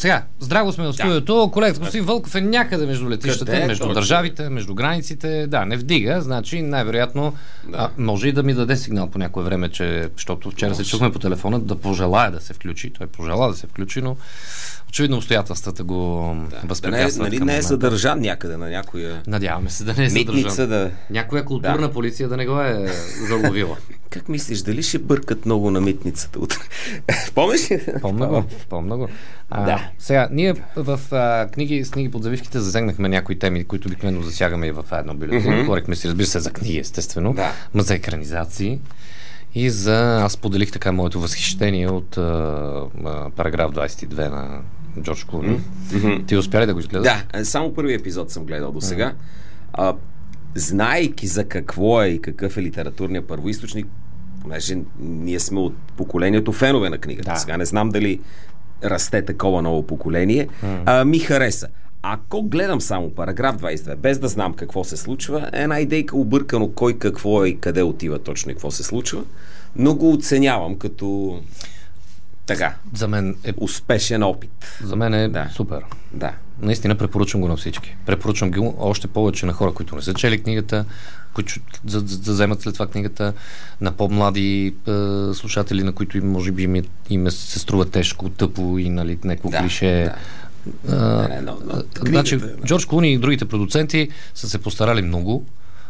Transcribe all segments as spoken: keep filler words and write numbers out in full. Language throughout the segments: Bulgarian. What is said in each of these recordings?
Сега, здраво сме в студиото. Да. Колегата господин Вълков е някъде между летищата, Къде? между Точно. държавите, между границите. Да, не вдига, значи най-вероятно Да. а, може и да ми даде сигнал по някое време, че, защото вчера може. се чухме по телефона, да пожелая да се включи. Той пожела да се включи, но очевидно обстоятелствата го да. възпрепятстват. Да не, нали, към не е момента. съдържан някъде на някоя... Надяваме се да не е съдържан. Митница да... Някоя културна Да. полиция да не го е заловила. Как мислиш, дали ще бъркат много на митницата утре? Помниш ли? По-много, по-много. А, Да. Сега, ние в а, книги, с книги под завивките засегнахме някои теми, които обикновено засягаме и в едно бюлетин. Mm-hmm. Говорихме си, разбира се, за книги, естествено, Да. ма за екранизации. И за... Аз поделих така моето възхищение от а, а, параграф двадесет и две на Джордж Клуни. Mm-hmm. Ти успя ли да го изгледаш? Да, само първи епизод съм гледал до сега. Mm-hmm. Знаейки за какво е и какъв е литературният първоизточник, понеже ние сме от поколението фенове на книгата. Да. Сега не знам дали расте такова ново поколение. Mm. А, ми хареса. Ако гледам само параграф двадесет и две, без да знам какво се случва, е една идейка объркано кой какво е и къде отива точно и какво се случва, но го оценявам като така, За мен е, успешен опит. за мен е Да. супер. Да. Наистина препоръчвам го на всички. Препоръчвам го още повече на хора, които не са чели книгата, които за, за, за вземат след това книгата, на по-млади е, слушатели, на които им, може би им, е- им е- се струва тежко, тъпо и нали, някакво Да, клише. да. А, Не, не, но- но значи, книгата е- Джордж Клуни и другите продуценти са се постарали много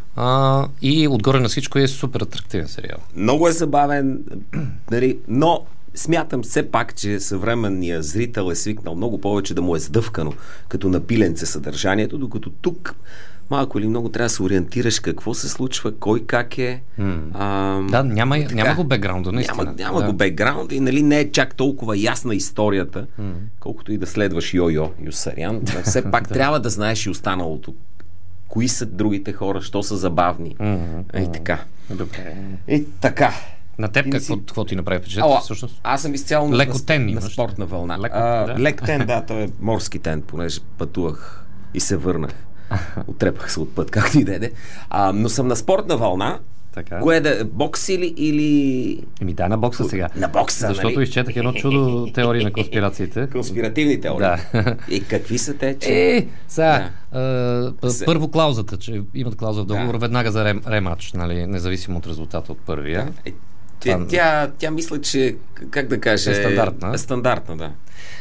а, и отгоре на всичко е супер атрактивен сериал. Много е забавен, нали, но смятам все пак, че съвременният зрител е свикнал много повече да му е сдъвкано, като напиленце съдържанието, докато тук малко или много трябва да се ориентираш какво се случва, кой как е. Mm. А, Да, няма, така. няма го бекграунда, наистина. Няма, няма да. го бекграунд и нали, не е чак толкова ясна историята, Mm. колкото и да следваш Йо-Йо Юсарян. Все пак трябва да знаеш и останалото. Кои са другите хора, що са забавни. Mm-hmm. И така. Добре. И така. На теб Ти какво, си- какво ти направи впечатление Ала, всъщност? аз съм изцяло на, Леко тен на, на имаш. спортна вълна. Леко, а, да. Лек тен, да, той е морски тен, понеже пътувах и се върнах. Отрепах се от път, както и деде. А, но съм на спортна вълна. Така. Кое да е? Бокс или... или... Еми да, на бокса сега. На бокса, Защото нали? изчетах едно чудо теории на конспирациите. Конспиративни теории. Да. И какви са те? Че... Е, сега, Да. а, Се- първо клаузата, че имат клауза в договор Да. веднага за рем, рематч, нали, независимо от резултата от първия. Е, тя, Това- тя, тя мисля, че, как да кажа... Е стандартна. Е стандартна, да.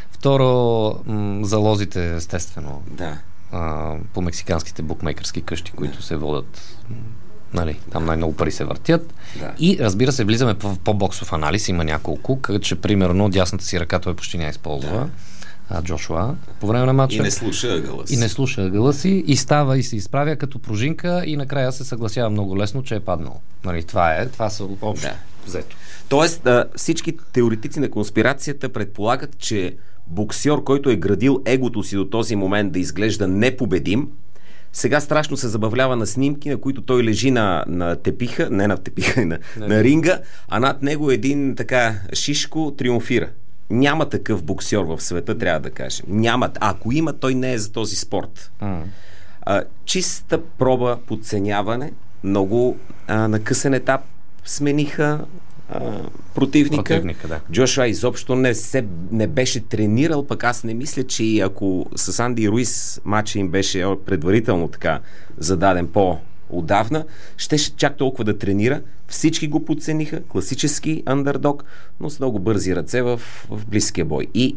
Второ, м- залозите, естествено, Да. а, по мексиканските букмейкърски къщи, които се водят, м, нали, там най-много пари се въртят. Да. И разбира се, влизаме в по-боксов анализ, има няколко, като че примерно дясната си ръка той почти не я използва, Да. а, Джошуа, по време на матча. И не слуша ъгъла си. И не слуша ъгъла си, и става и се изправя като пружинка и накрая се съгласява много лесно, че е паднал. Нали, това е, това са общо Да. взето. Тоест, а, всички теоретици на конспирацията предполагат, че боксьор, който е градил егото си до този момент да изглежда непобедим, сега страшно се забавлява на снимки, на които той лежи на, на тепиха, не на тепиха, на, на ринга, а над него един така шишко триумфира. Няма такъв боксьор в света, трябва да кажем. Няма. Ако има, той не е за този спорт. Mm. А, чиста проба подценяване, много а, на късен етап смениха а, противника. Противника, да. Джошуа изобщо не, се, не беше тренирал, пък аз не мисля, че и ако с Анди Руис матча им беше предварително така зададен по-отдавна, щеше чак толкова да тренира. Всички го подцениха, класически андердог, но с много бързи ръце в, в близкия бой. И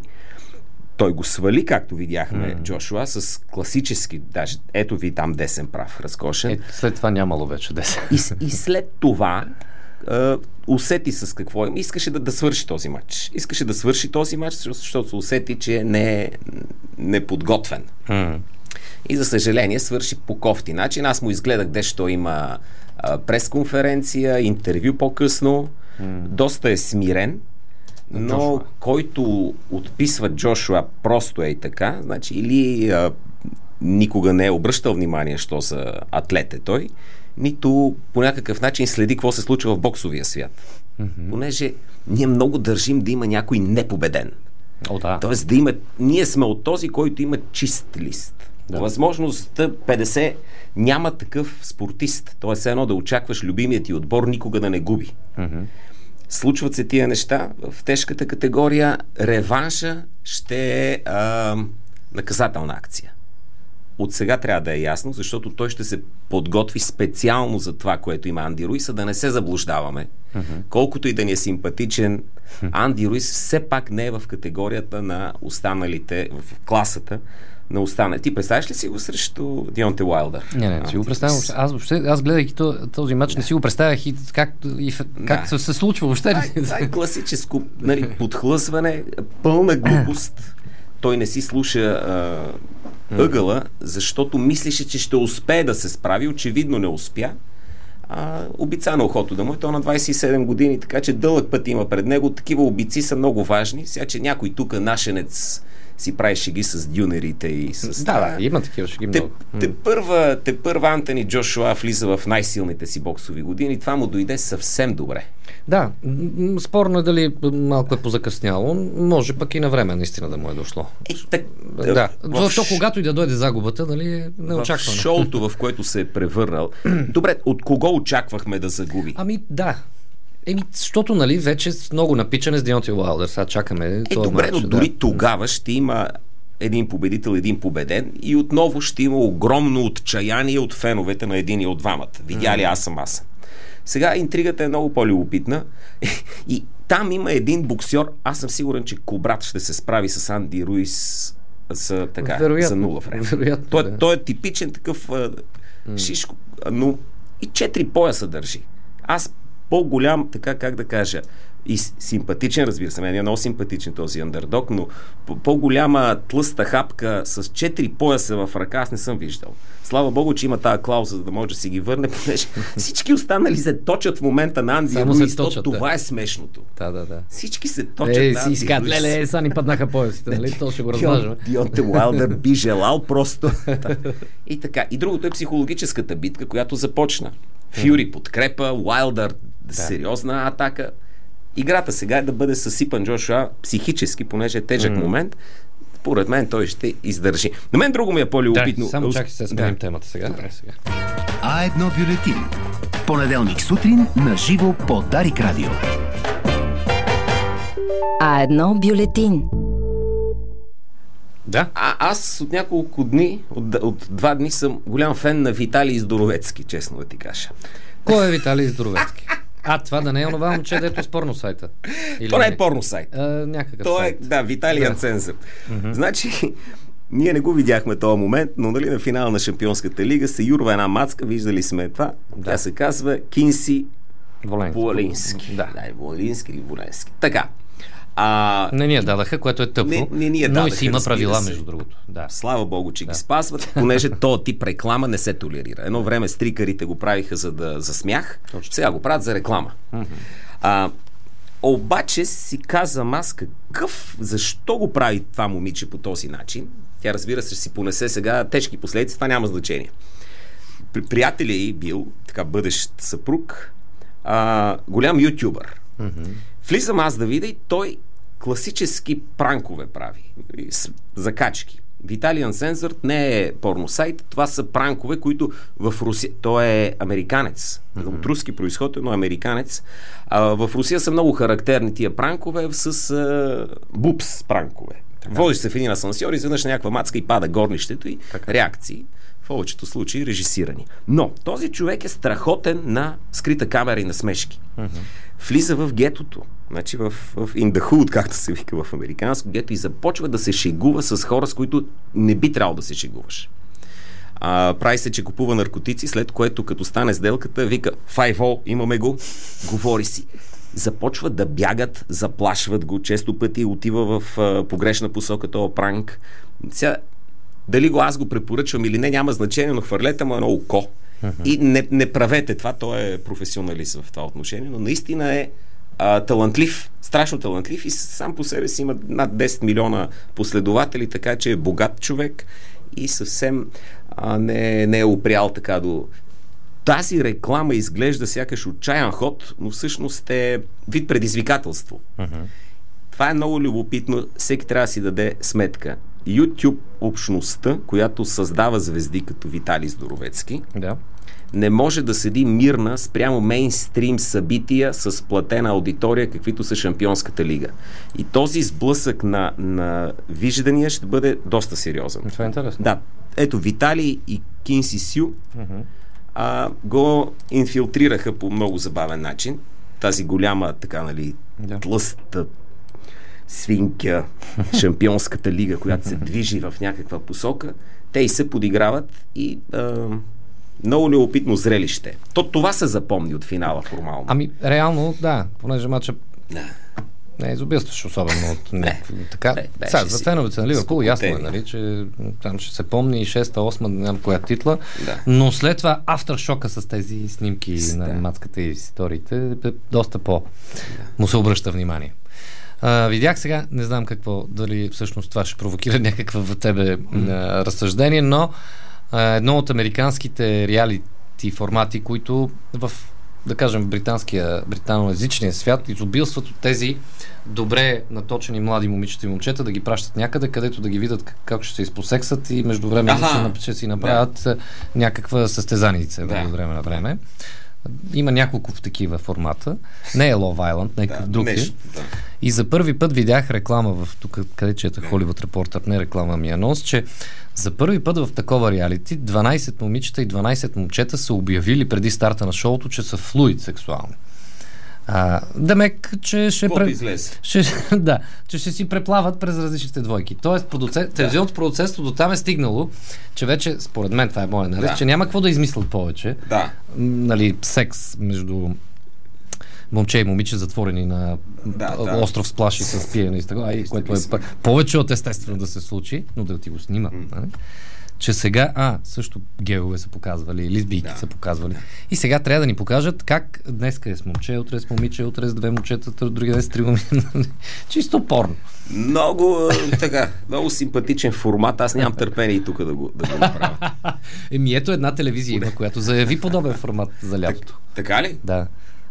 той го свали, както видяхме, mm. Джошуа, с класически, даже ето ви там десен прав, разкошен. Е, след това нямало вече десен. И, и след това Uh, усети с какво им. Искаше да, да свърши този матч. Искаше да свърши този матч, защото се усети, че не е неподготвен. Mm. И за съжаление свърши по кофти начин. Аз му изгледах, дещо има uh, пресконференция, интервю по-късно. Mm. Доста е смирен, но Джошуа. който отписва Джошуа просто е и така, значи или uh, никога не е обръщал внимание, що за атлет е той, нито по някакъв начин следи какво се случва в боксовия свят. Mm-hmm. Понеже ние много държим да има някой непобеден. О, да. Тоест да има... Ние сме от този, който има чист лист. Да. Възможността петдесет няма такъв спортист. Тоест едно да очакваш любимият ти отбор никога да не губи. Mm-hmm. случват се тия неща в тежката категория, реванша ще е а, наказателна акция. От сега трябва да е ясно, защото той ще се подготви специално за това, което има Анди Руис, а да не се заблуждаваме. Uh-huh. Колкото и да ни е симпатичен, Анди Руис все пак не е в категорията на останалите, в класата на останалите. Ти представяш ли си го срещу Дионте Уайлдър? Не, не, не си го представям. Аз въобще, аз гледайки този матч, не си го представях и как, и как да. се случва въобще. Това е класическо, нали, подхлъзване, пълна глупост. Той не си слуша а, ъгъла, защото мислеше, че ще успее да се справи. Очевидно не успя. А, обица на ухото да му е. Той на двайсет и седем години, така че дълъг път има пред него. Такива обици са много важни. Сега, че някой тук нашенец си прави шеги с дюнерите и с... Да, да, има такива шеги много. Те, те, първа, те първа Антони Джошуа влиза в най-силните си боксови години. Това му дойде съвсем добре. Да, спорно е дали малко е позакъсняло. Може пък и на време наистина да му е дошло. Е, так, да. В... То, когато и да дойде загубата, нали е неочаквано. В шоуто, в което се е превърнал. Добре, от кого очаквахме да загуби? Ами да. Еми, защото, нали, вече много напичане с Дионте Уайлдър. Сега чакаме. Е, добре, но дори да. Тогава ще има един победител, един победен и отново ще има огромно отчаяние от феновете на един и от двамата. Видя ли, аз съм аз. Сега интригата е много по-любопитна и там има един боксер, аз съм сигурен, че Кобрат ще се справи с Анди Руис за, така, за нула време. Вероятно, той, да. той е типичен такъв а, шишко, но и четири пояса държи. Аз по-голям, така как да кажа, и симпатичен, разбира се, мен е много симпатичен този андердог, но по-голяма тлъста хапка с четири пояса в ръка аз не съм виждал. Слава Богу, че има тази клауза, за да може да си ги върне, понеже всички останали се точат в момента на Анди Руис. Това да. е смешното. Да, да, да. Всички се точат е, на Анди Руис. Леле, са ни паднаха поясите, нали? То ще го разлажаме. Дионте Уайлдър би желал просто. И така. И другото е психологическата битка, която започна. Фюри подкрепа, Уайлдър сериозна атака. Играта сега е да бъде съсипан Джошуа психически, понеже е тежък mm. момент. Поред мен той ще издържи. На мен друго ми е по-любопитно. Да, само чакай се сменим да. темата сега. Добре. сега. А едно бюлетин. Понеделник сутрин на живо по Дарик Радио. А едно бюлетин. Да. А, аз от няколко дни, от, от два дни съм голям фен на Виталий Здоровецки, честно да ти кажа. Кой е Виталий Здоровецки? А, това да не е онова момче, дето с порно сайта. Или то не е порно сайт. А, някакъв то сайт. е, да, Виталий да. Анцензър. Mm-hmm. Значи, ние не го видяхме този момент, но нали, на финала на Шампионската лига се юрва една мацка, виждали сме това. Да. Тя се казва Кинси Воленски. Волински. Да. да, Волински или Воленски. Така. А, не ни я дадаха, което е тъпо, не, не ни я но дадаха, и си има правила, между другото. Да. Слава Богу, че да. ги спазват, понеже този тип реклама не се толерира. Едно време стрикарите го правиха за да за смях, точно. Сега го правят за реклама. Mm-hmm. А, обаче си казвам аз какъв, защо го прави това момиче по този начин? Тя, разбира се, ще си понесе сега тежки последици, това няма значение. При, приятеля й бил, така бъдещ съпруг, а, голям ютубър. Mm-hmm. Влизам аз да видя и той класически пранкове прави. Закачки. Виталий Анцензър не е порносайт, това са пранкове, които в Русия... Той е американец. Mm-hmm. От руски произход, но американец. А, в Русия са много характерни тия пранкове с а, бупс пранкове. Така. Водиш се в един асансьор, изведнъж някаква мацка и пада горнището и така. Реакции. В повечето случаи режисирани. Но този човек е страхотен на скрита камера и на смешки. Mm-hmm. Влиза в гетото, значи в, в in the hood, както се вика в американско гето, и започва да се шегува с хора, с които не би трябвало да се шегуваш. А, прави се, че купува наркотици, след което като стане сделката, вика файв-о, имаме го, говори си. Започват да бягат, заплашват го, често пъти отива в а, погрешна посока този пранк. Сега, дали го аз го препоръчвам или не, няма значение, но хвърлете му едно око. Uh-huh. И не, не правете това, той е професионалист в това отношение, но наистина е а, талантлив, страшно талантлив и сам по себе си има над десет милиона последователи, така че е богат човек и съвсем а, не, не е опрял така до... Тази реклама изглежда сякаш отчаян ход, но всъщност е вид предизвикателство. Uh-huh. Това е много любопитно, всеки трябва да си даде сметка. YouTube общността, която създава звезди като Виталий Здоровецки, да. не може да седи мирна спрямо мейнстрим събития с платена аудитория, каквито са Шампионската лига. И този сблъсък на, на виждания ще бъде доста сериозен. Това е интересно. Да. Ето, Виталий и Кинси Сю uh-huh. а, го инфилтрираха по много забавен начин. Тази голяма, така, нали, yeah. тлъста свинка, Шампионската лига, която се движи в някаква посока. Те и се подиграват и а, много любопитно зрелище. То това се запомни от финала формално. Ами, реално, да, понеже матча да. не изобилстваш особено от някакви така. Не, Сега, за феновете на Ливърпул ясно е, нали, че там ще се помни и шеста, осма, не знам коя титла, да. Но след това афтершока с тези снимки да. на мацката и историите е доста по да. Му се обръща внимание. А, видях сега, не знам какво, дали всъщност това ще провокира някаква в тебе mm. а, разсъждение, но а, едно от американските реалити формати, които в, да кажем, британския, британоязичния свят изобилстват от тези добре наточени млади момичета и момчета да ги пращат някъде, където да ги видят как, как ще се изпосексат и между време да ще си направят да. някаква състезаница да. Между време на време. Има няколко в такива формата. Не е Love Island, някакъв да, друг е. Да. И за първи път видях реклама в тук, къде чета Hollywood Reporter, не реклама ми анонс, че за първи път в такова реалити дванайсет момичета и дванайсет момчета са обявили преди старта на шоуто, че са флуид сексуални. А, демек, че ще, пре... ще, да, че ще си преплават през различните двойки. Тоест, продуцент... да. телевизионното продуцентство до там е стигнало, че вече, според мен, това е моя анализ, да. Че няма какво да измислят повече. Да. Нали, секс между момче и момиче, затворени на да, да. остров с плаши с пиене и с така, което е повече от естествено да се случи, но да ти го снима. Mm. Че сега, а, също геове са показвали, лесбийки да, са показвали. Да. И сега трябва да ни покажат как днеска е с момче, утре с момиче, утре с две момчета, други ден с три момичета. Чисто порно. Много, така, много симпатичен формат. Аз нямам търпение и тук да го, да го направя. Еми ето една телевизия има, която заяви подобен формат за лятото. Так, така ли? Да.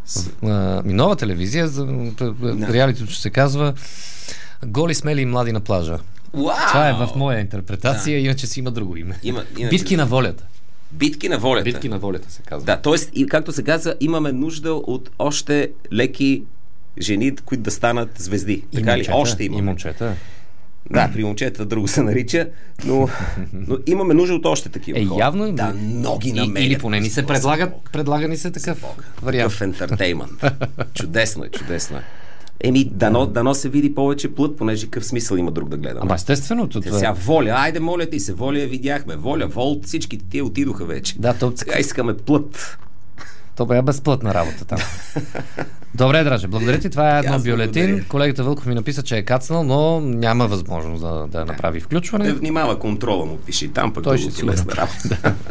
А, ми нова телевизия, за да. Реалитето ще се казва Голи, смели и млади на плажа. Wow! Това е в моя интерпретация, да. Иначе си има друго име. Има, иначе... Битки на волята. Битки на волята. Битки на волята се казва. Да, т.е. и както се казва, имаме нужда от още леки жени, които да станат звезди. И така момчета, ли? Още имаме. И момчета. Да, при момчета друго се нарича, но, но имаме нужда от още такива е, хора. Явно да, многи намерят. Или поне ни се предлагат, предлага ни се такъв вариант. Такъв ентертеймент. Чудесно е, чудесно е. Еми, дано, дано се види повече плът, понеже какъв смисъл има друг да гледаме. Ама естествено. Те, сега Воля, айде моля ти се, Воля я видяхме. Воля, Волт, всички тия отидоха вече. Да, то... Сега искаме плът. То бе безплътна работа там. Добре, Драже, благодаря ти. Това е едно бюлетин. Благодаря. Колегата Вълков ми написа, че е кацнал, но няма възможност да, да направи включване. Да внимава контрола му, пиши там, пък той да ще го лесна работа.